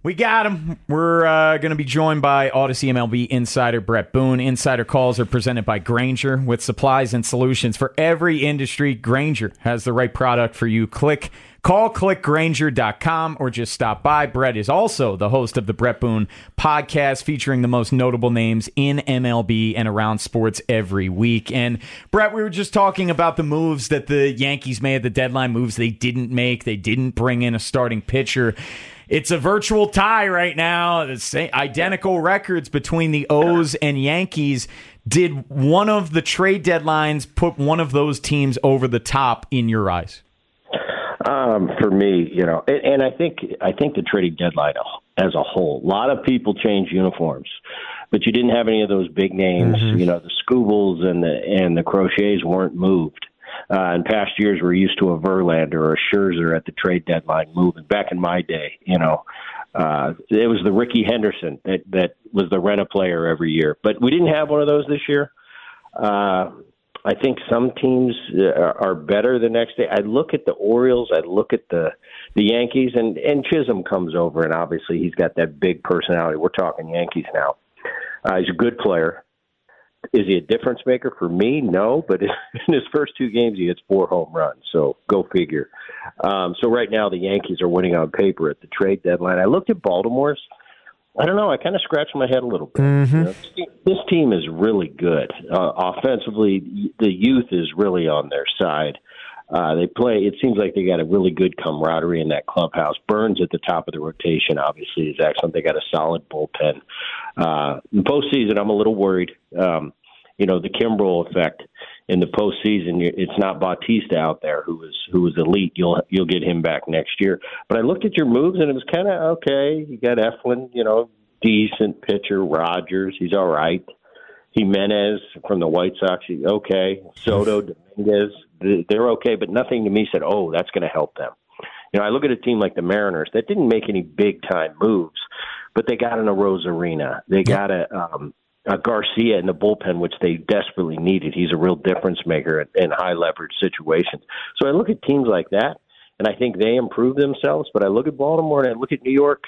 We got him. We're going to be joined by Odyssey MLB insider Brett Boone. Insider calls are presented by Grainger. With supplies and solutions for every industry, Grainger has the right product for you. Call clickgrainger.com or just stop by. Brett is also the host of the Brett Boone podcast, featuring the most notable names in MLB and around sports every week. And Brett, we were just talking about the moves that the Yankees made at the deadline, moves they didn't make. They didn't bring in a starting pitcher. It's a virtual tie right now. Identical records between the O's and Yankees. Did one of the trade deadlines put one of those teams over the top in your eyes? For me, and I think the trading deadline as a whole, a lot of people change uniforms, but you didn't have any of those big names. Mm-hmm. The Skubals and the Crochets weren't moved. In past years, we're used to a Verlander or a Scherzer at the trade deadline moving. Back in my day, it was the Ricky Henderson that was the rent-a-player every year. But we didn't have one of those this year. I think some teams are better the next day. I look at the Orioles. I look at the Yankees, and Chisholm comes over, and obviously he's got that big personality. We're talking Yankees now. He's a good player. Is he a difference maker for me? No, but in his first 2 games, he hits 4 home runs. So go figure. So right now, the Yankees are winning on paper at the trade deadline. I looked at Baltimore's. I don't know. I kind of scratched my head a little bit. Mm-hmm. This team is really good. Offensively, the youth is really on their side. They play. It seems like they got a really good camaraderie in that clubhouse. Burns at the top of the rotation, obviously, is excellent. They got a solid bullpen. In postseason, I'm a little worried. The Kimbrel effect in the postseason. It's not Bautista out there who was elite. You'll get him back next year. But I looked at your moves and it was kind of okay. You got Eflin, decent pitcher. Rogers, he's all right. Jimenez from the White Sox, okay. Soto, Dominguez, they're okay, but nothing to me said, oh, that's going to help them. I look at a team like the Mariners that didn't make any big-time moves, but they got in a Rosarina. They got a Garcia in the bullpen, which they desperately needed. He's a real difference maker in high-leverage situations. So I look at teams like that, and I think they improve themselves, but I look at Baltimore and I look at New York.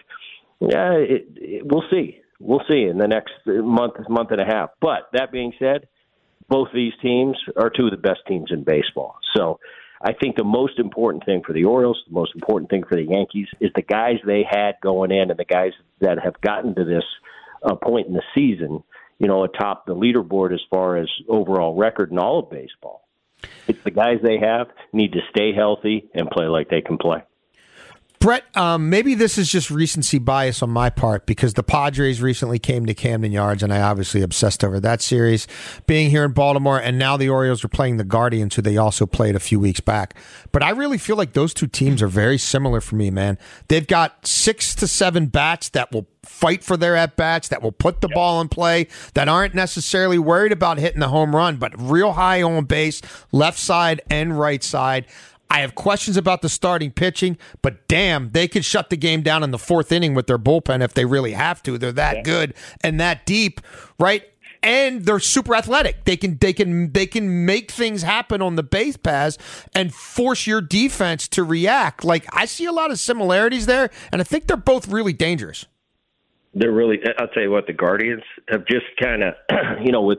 We'll see. We'll see in the next month and a half. But that being said, both these teams are 2 of the best teams in baseball. So I think the most important thing for the Orioles, the most important thing for the Yankees is the guys they had going in and the guys that have gotten to this point in the season, atop the leaderboard as far as overall record in all of baseball. It's the guys they have need to stay healthy and play like they can play. Brett, maybe this is just recency bias on my part because the Padres recently came to Camden Yards, and I obviously obsessed over that series. Being here in Baltimore, and now the Orioles are playing the Guardians, who they also played a few weeks back. But I really feel like those 2 teams are very similar for me, man. They've got 6 to 7 bats that will fight for their at-bats, that will put the ball in play, that aren't necessarily worried about hitting the home run, but real high on base, left side and right side. I have questions about the starting pitching, but damn, they could shut the game down in the 4th inning with their bullpen if they really have to. They're that good and that deep, right? And they're super athletic. They can make things happen on the base paths and force your defense to react. Like, I see a lot of similarities there, and I think they're both really dangerous. They're really. I'll tell you what, the Guardians have just kind of, with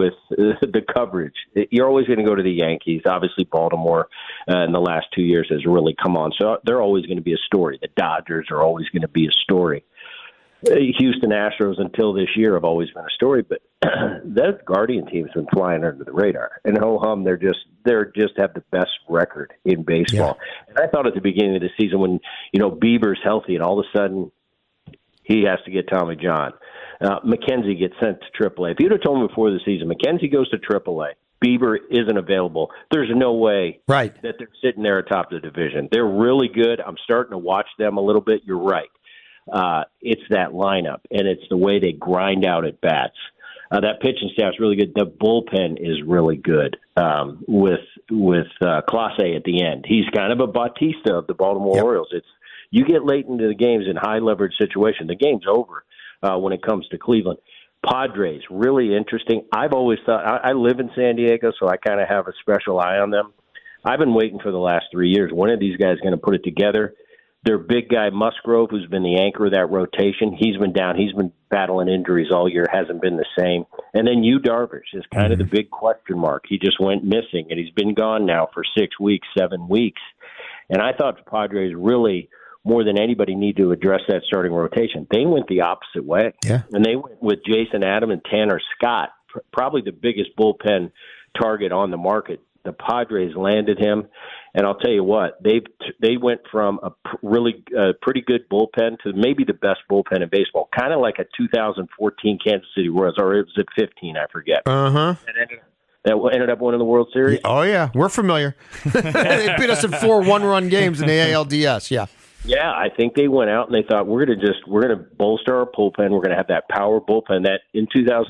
the coverage. You're always going to go to the Yankees. Obviously, Baltimore in the last 2 years has really come on, so they're always going to be a story. The Dodgers are always going to be a story. Houston Astros until this year have always been a story, but that Guardian team's been flying under the radar. And ho hum, they're just have the best record in baseball. Yeah. And I thought at the beginning of the season when Bieber's healthy and all of a sudden he has to get Tommy John. McKenzie gets sent to AAA. If you'd have told me before the season, McKenzie goes to AAA, Bieber isn't available, there's no way that they're sitting there atop the division. They're really good. I'm starting to watch them a little bit. You're right. It's that lineup, and it's the way they grind out at bats. That pitching staff's really good. The bullpen is really good with Clase at the end. He's kind of a Bautista of the Baltimore Orioles. You get late into the games in high-leverage situation, the game's over when it comes to Cleveland. Padres, really interesting. I've always thought, I live in San Diego, so I kind of have a special eye on them. I've been waiting for the last 3 years. When are these guys going to put it together? Their big guy, Musgrove, who's been the anchor of that rotation, he's been down. He's been battling injuries all year, hasn't been the same. And then Yu Darvish is kind of the big question mark. He just went missing, and he's been gone now for 6 weeks, 7 weeks. And I thought the Padres really, more than anybody, need to address that starting rotation. They went the opposite way. Yeah. And they went with Jason Adam and Tanner Scott, probably the biggest bullpen target on the market. The Padres landed him, and I'll tell you what, they went from a pretty good bullpen to maybe the best bullpen in baseball, kind of like a 2014 Kansas City Royals, or it was at 15, I forget. Uh-huh. That ended up winning the World Series. Oh, yeah, we're familiar. They beat us in 4 one-run games in the ALDS, yeah. Yeah, I think they went out and they thought we're going to bolster our bullpen. We're going to have that power bullpen that in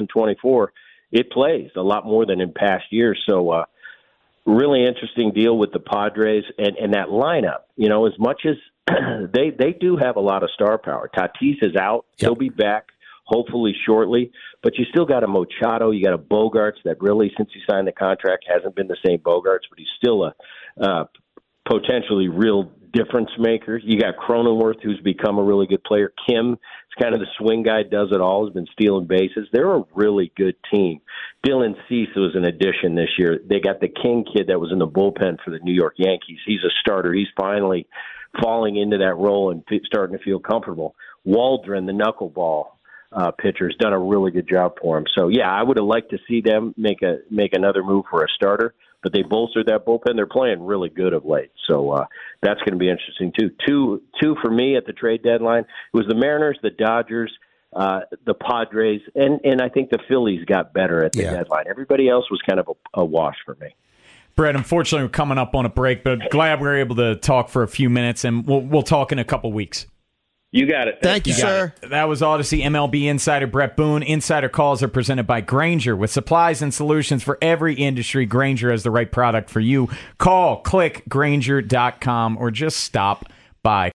2024 it plays a lot more than in past years. So, really interesting deal with the Padres and that lineup. You know, as much as they do have a lot of star power. Tatis is out; he'll be back hopefully shortly. But you still got a Machado, you got a Bogarts that really, since he signed the contract, hasn't been the same Bogarts, but he's still a potentially real difference maker. You got Cronenworth, who's become a really good player. Kim is kind of the swing guy, does it all, has been stealing bases. They're a really good team. Dylan Cease was an addition this year. They got the King kid that was in the bullpen for the New York Yankees. He's a starter. He's finally falling into that role and starting to feel comfortable. Waldron, the knuckleball pitcher, has done a really good job for him. So, yeah, I would have liked to see them make another move for a starter. But they bolstered that bullpen. They're playing really good of late. So that's going to be interesting, too. Two for me at the trade deadline. It was the Mariners, the Dodgers, the Padres, and I think the Phillies got better at the deadline. Everybody else was kind of a wash for me. Brett, unfortunately, we're coming up on a break, but glad we were able to talk for a few minutes, and we'll talk in a couple weeks. You got it. Thank you, sir. That was Odyssey MLB insider Brett Boone. Insider calls are presented by Grainger. With supplies and solutions for every industry, Grainger has the right product for you. Call, click, Grainger.com, or just stop by.